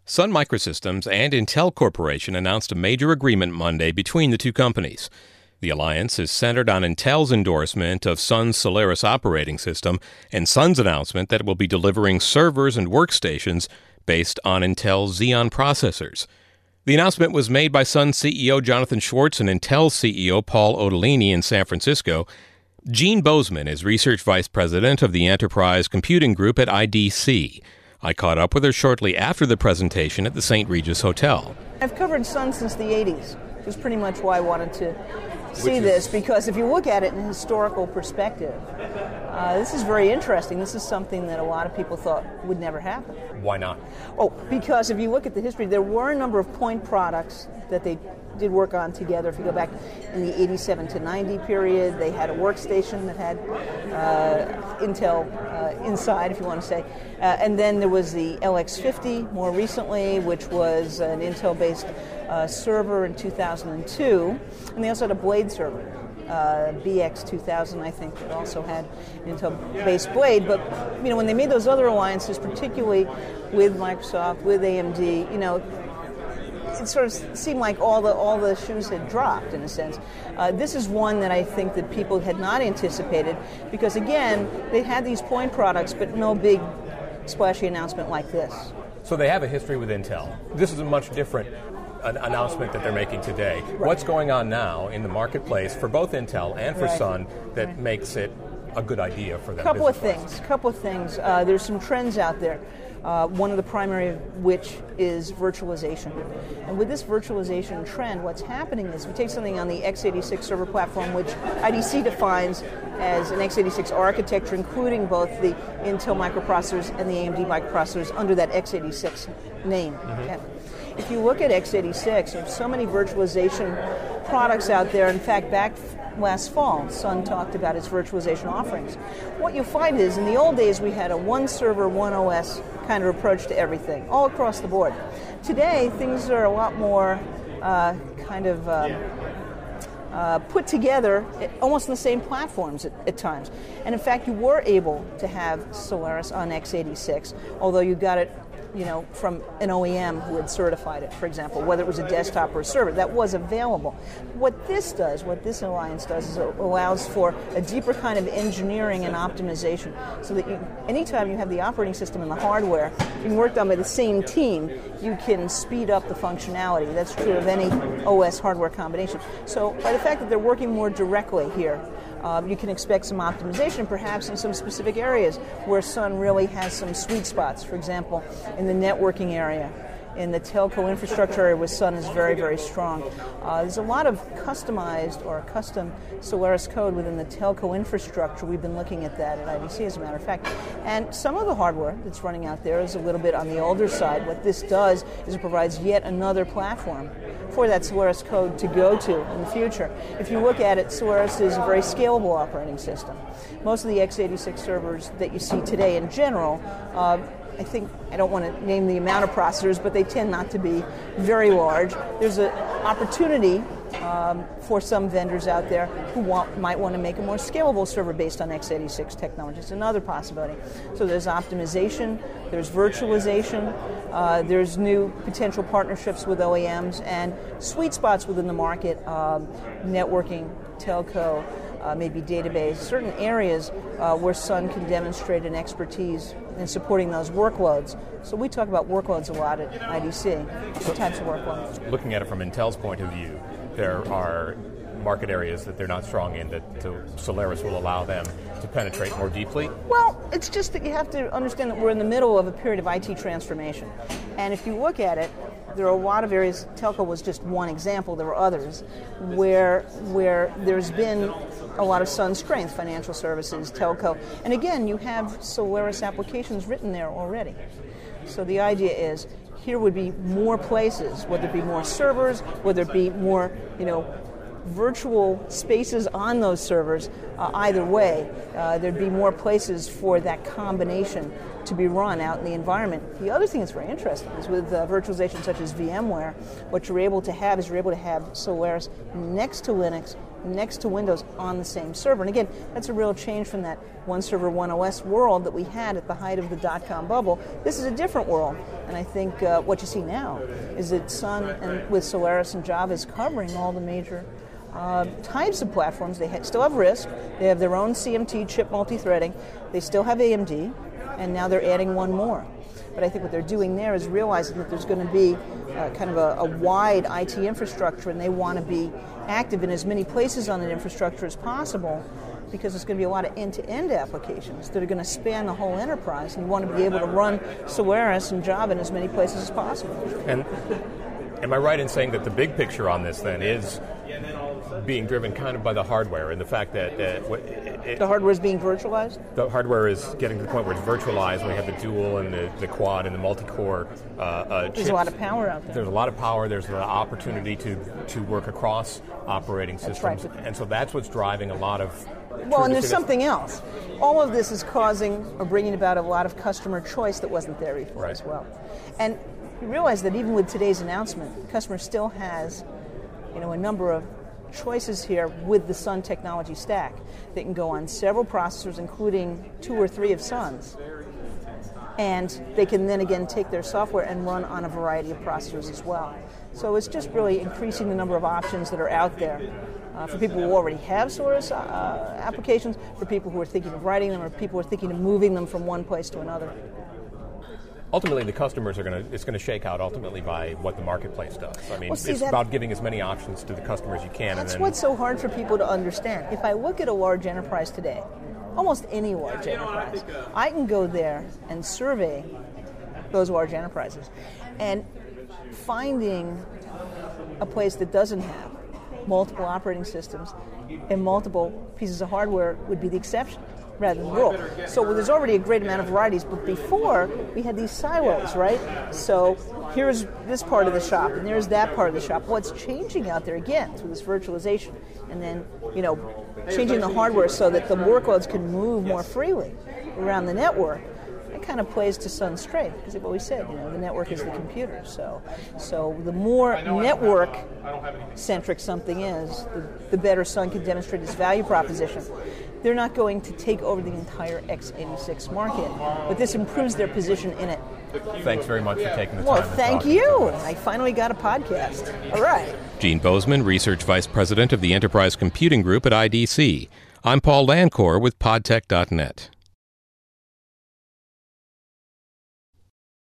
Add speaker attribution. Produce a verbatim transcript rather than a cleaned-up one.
Speaker 1: Sun Microsystems and Intel Corporation announced a major agreement Monday between the two companies. The alliance is centered on Intel's endorsement of Sun's Solaris operating system and Sun's announcement that it will be delivering servers and workstations based on Intel's Xeon processors. The announcement was made by Sun C E O Jonathan Schwartz and Intel C E O Paul Otellini in San Francisco. Jean Bozeman is Research Vice President of the Enterprise Computing Group at I D C. I caught up with her shortly after the presentation at the Saint Regis Hotel.
Speaker 2: I've covered Sun since the eighties, which is pretty much why I wanted to see this, because if you look at it in a historical perspective, uh, this is very interesting. This is something that a lot of people thought would never happen.
Speaker 1: Why not?
Speaker 2: Oh, because if you look at the history, there were a number of point products that they did work on together. If you go back in the eighty-seven to ninety period, they had a workstation that had uh, Intel uh, inside, if you want to say. Uh, and then there was the L X fifty more recently, which was an Intel-based uh, server in two thousand two. And they also had a Blade server, uh, B X two thousand, I think, that also had an Intel-based Blade. But, you know, when they made those other alliances, particularly with Microsoft, with A M D, you know, it sort of seemed like all the all the shoes had dropped, in a sense. Uh, this is one that I think that people had not anticipated because, again, they had these point products, but no big splashy announcement like this.
Speaker 1: So they have a history with Intel. This is a much different an announcement that they're making today. Right. What's going on now in the marketplace for both Intel and for right. Sun that right. makes it a good idea for them?
Speaker 2: Couple of things. Couple of things. Uh, there's some trends out there. Uh, one of the primary of which is virtualization. And with this virtualization trend, what's happening is we take something on the x eighty-six server platform, which I D C defines as an x eighty-six architecture, including both the Intel microprocessors and the A M D microprocessors under that x eighty-six name. Mm-hmm. Okay. If you look at x eighty-six, there's so many virtualization products out there. In fact, back last fall, Sun talked about its virtualization offerings. What you find is, in the old days, we had a one server, one O S kind of approach to everything, all across the board. Today, things are a lot more uh, kind of uh, uh, put together, almost on the same platforms at, at times. And in fact, you were able to have Solaris on x eighty-six, although you got it, you know, from an O E M who had certified it, for example, whether it was a desktop or a server, that was available. What this does, what this alliance does, is it allows for a deeper kind of engineering and optimization, so that you, anytime you have the operating system and the hardware being worked on by the same team, you can speed up the functionality. That's true of any O S hardware combination. So by the fact that they're working more directly here, Um, you can expect some optimization, perhaps in some specific areas where Sun really has some sweet spots. For example, in the networking area, in the telco infrastructure area where Sun is very, very strong. Uh, there's a lot of customized or custom Solaris code within the telco infrastructure. We've been looking at that at I D C, as a matter of fact. And some of the hardware that's running out there is a little bit on the older side. What this does is it provides yet another platform for that Solaris code to go to in the future. If you look at it, Solaris is a very scalable operating system. Most of the x eighty-six servers that you see today in general, uh, I think, I don't want to name the amount of processors, but they tend not to be very large. There's an opportunity um, for some vendors out there who want, might want to make a more scalable server based on x eighty-six technology. It's another possibility. So there's optimization, there's virtualization, uh, there's new potential partnerships with O E Ms, and sweet spots within the market, um, networking, telco, uh, maybe database, certain areas uh, where Sun can demonstrate an expertise in supporting those workloads. So we talk about workloads a lot at I D C, what types of workloads.
Speaker 1: Looking at it from Intel's point of view, there are market areas that they're not strong in that Solaris will allow them to penetrate more deeply?
Speaker 2: Well, it's just that you have to understand that we're in the middle of a period of I T transformation. And if you look at it, there are a lot of areas, telco was just one example, there were others, where where there's been a lot of Sun strength, financial services, telco. And again, you have Solaris applications written there already. So the idea is, here would be more places, whether it be more servers, whether it be more, you know, virtual spaces on those servers. Uh, either way, uh, there'd be more places for that combination to be run out in the environment. The other thing that's very interesting is with uh, virtualization such as VMware, what you're able to have is you're able to have Solaris next to Linux next to Windows on the same server. And again, that's a real change from that one server, one O S world that we had at the height of the dot-com bubble. This is a different world. And I think uh, what you see now is that Sun and with Solaris and Java is covering all the major uh, types of platforms. They ha- still have RISC. They have their own C M T chip multi-threading. They still have A M D. And now they're adding one more. But I think what they're doing there is realizing that there's going to be uh, kind of a, a wide I T infrastructure, and they want to be active in as many places on that infrastructure as possible, because there's going to be a lot of end-to-end applications that are going to span the whole enterprise, and you want to be able to run Solaris and Java in as many places as possible.
Speaker 1: And am I right in saying that the big picture on this then is being driven kind of by the hardware and the fact that uh, it,
Speaker 2: the hardware is being virtualized?
Speaker 1: The hardware is getting to the point where it's virtualized. We have the dual and the, the quad and the multi-core uh, uh,
Speaker 2: There's
Speaker 1: chips.
Speaker 2: a lot of power out there.
Speaker 1: There's a lot of power. There's an opportunity to, to work across operating systems.
Speaker 2: That's right.
Speaker 1: And so that's what's driving a lot of...
Speaker 2: Well, and there's something else. All of this is causing or bringing about a lot of customer choice that wasn't there before
Speaker 1: right.
Speaker 2: as well. And you realize that even with today's announcement, the customer still has, you know, a number of choices here with the Sun technology stack. They can go on several processors, including two or three of Sun's. And they can then again take their software and run on a variety of processors as well. So it's just really increasing the number of options that are out there uh, for people who already have Solaris uh, applications, for people who are thinking of writing them, or people who are thinking of moving them from one place to another.
Speaker 1: Ultimately, the customers are going to, it's going to shake out ultimately by what the marketplace does. I mean,
Speaker 2: well, see,
Speaker 1: it's
Speaker 2: that,
Speaker 1: about giving as many options to the customers you can.
Speaker 2: That's
Speaker 1: and then,
Speaker 2: what's so hard for people to understand. If I look at a large enterprise today, almost any large enterprise, I can go there and survey those large enterprises. And finding a place that doesn't have multiple operating systems and multiple pieces of hardware would be the exception rather than the rule. So there's already a great amount of varieties, but before we had these silos, right? So here's this part of the shop, and there's that part of the shop. What's changing out there, again, through this virtualization, and then, you know, changing the hardware so that the workloads can move more freely around the network, it kind of plays to Sun's strength, because they've always said, you know, the network is the computer. So, so the more network-centric something is, the, the better Sun can demonstrate its value proposition. They're not going to take over the entire x eighty-six market, but this improves their position in it.
Speaker 1: Thanks very much for taking the time.
Speaker 2: Well, thank you. I finally got a podcast. All right.
Speaker 1: Gene Bozeman, Research Vice President of the Enterprise Computing Group at I D C. I'm Paul Lancour with Podtech dot net.